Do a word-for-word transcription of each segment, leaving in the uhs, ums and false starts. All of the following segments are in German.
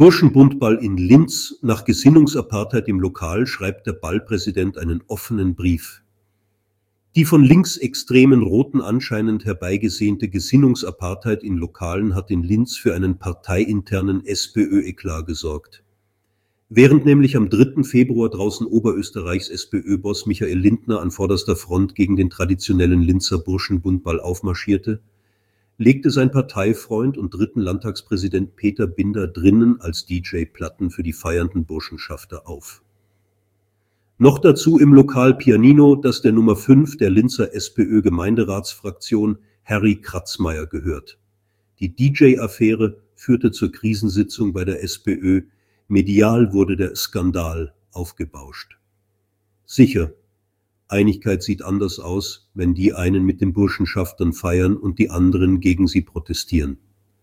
Burschenbundball in Linz. Nach Gesinnungsapartheid im Lokal schreibt der Ballpräsident einen offenen Brief. Die von linksextremen Roten anscheinend herbeigesehnte Gesinnungsapartheid in Lokalen hat in Linz für einen parteiinternen SPÖ-Eklat gesorgt. Während nämlich am dritten Februar draußen Oberösterreichs SPÖ-Boss Michael Lindner an vorderster Front gegen den traditionellen Linzer Burschenbundball aufmarschierte, legte sein Parteifreund und dritten Landtagspräsident Peter Binder drinnen als D J Platten für die feiernden Burschenschafter auf. Noch dazu im Lokal Pianino, das der Nummer fünf der Linzer SPÖ-Gemeinderatsfraktion Harry Kratzmeier gehört. Die D J-Affäre führte zur Krisensitzung bei der SPÖ. Medial wurde der Skandal aufgebauscht. Sicher, Einigkeit sieht anders aus, wenn die einen mit den Burschenschaftern feiern und die anderen gegen sie protestieren.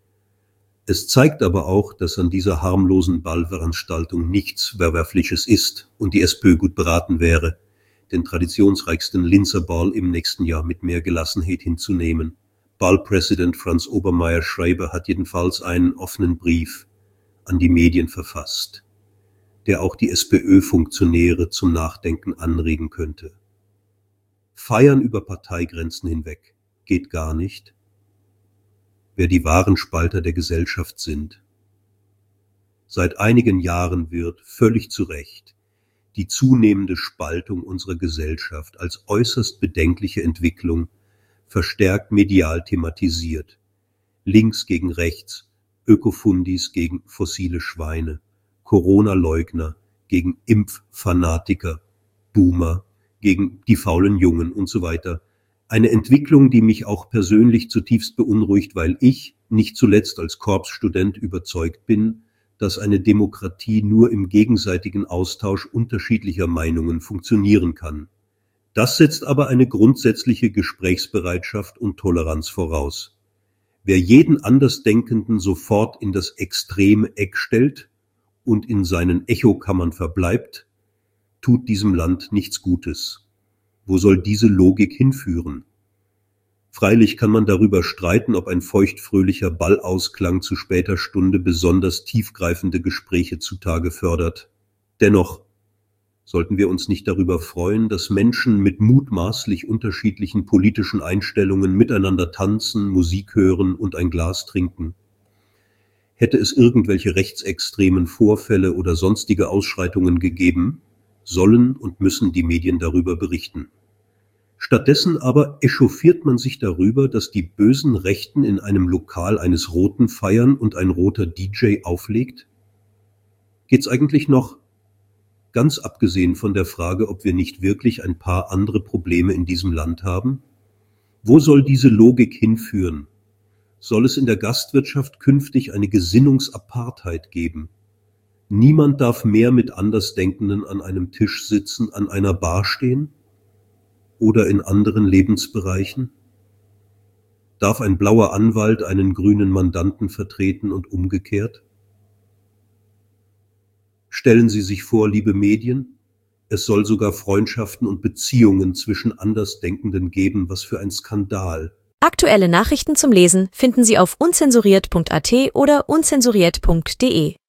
Es zeigt aber auch, dass an dieser harmlosen Ballveranstaltung nichts Verwerfliches ist und die SPÖ gut beraten wäre, den traditionsreichsten Linzer Ball im nächsten Jahr mit mehr Gelassenheit hinzunehmen. Ballpräsident Franz Obermeier-Schreiber hat jedenfalls einen offenen Brief an die Medien verfasst, der auch die SPÖ-Funktionäre zum Nachdenken anregen könnte. Feiern über Parteigrenzen hinweg geht gar nicht, wer die wahren Spalter der Gesellschaft sind. Seit einigen Jahren wird, völlig zu Recht, die zunehmende Spaltung unserer Gesellschaft als äußerst bedenkliche Entwicklung verstärkt medial thematisiert. Links gegen rechts, Ökofundis gegen fossile Schweine, Corona-Leugner gegen Impffanatiker, Boomer gegen die faulen Jungen und so weiter. Eine Entwicklung, die mich auch persönlich zutiefst beunruhigt, weil ich, nicht zuletzt als Korpsstudent, überzeugt bin, dass eine Demokratie nur im gegenseitigen Austausch unterschiedlicher Meinungen funktionieren kann. Das setzt aber eine grundsätzliche Gesprächsbereitschaft und Toleranz voraus. Wer jeden Andersdenkenden sofort in das extreme Eck stellt und in seinen Echokammern verbleibt, tut diesem Land nichts Gutes. Wo soll diese Logik hinführen? Freilich kann man darüber streiten, ob ein feuchtfröhlicher Ballausklang zu später Stunde besonders tiefgreifende Gespräche zutage fördert. Dennoch sollten wir uns nicht darüber freuen, dass Menschen mit mutmaßlich unterschiedlichen politischen Einstellungen miteinander tanzen, Musik hören und ein Glas trinken. Hätte es irgendwelche rechtsextremen Vorfälle oder sonstige Ausschreitungen gegeben, sollen und müssen die Medien darüber berichten. Stattdessen aber echauffiert man sich darüber, dass die bösen Rechten in einem Lokal eines Roten feiern und ein roter D J auflegt? Geht's eigentlich noch? Ganz abgesehen von der Frage, ob wir nicht wirklich ein paar andere Probleme in diesem Land haben? Wo soll diese Logik hinführen? Soll es in der Gastwirtschaft künftig eine Gesinnungsapartheid geben? Niemand darf mehr mit Andersdenkenden an einem Tisch sitzen, an einer Bar stehen oder in anderen Lebensbereichen? Darf ein blauer Anwalt einen grünen Mandanten vertreten und umgekehrt? Stellen Sie sich vor, liebe Medien, es soll sogar Freundschaften und Beziehungen zwischen Andersdenkenden geben. Was für ein Skandal! Aktuelle Nachrichten zum Lesen finden Sie auf unzensuriert punkt at oder unzensuriert punkt de.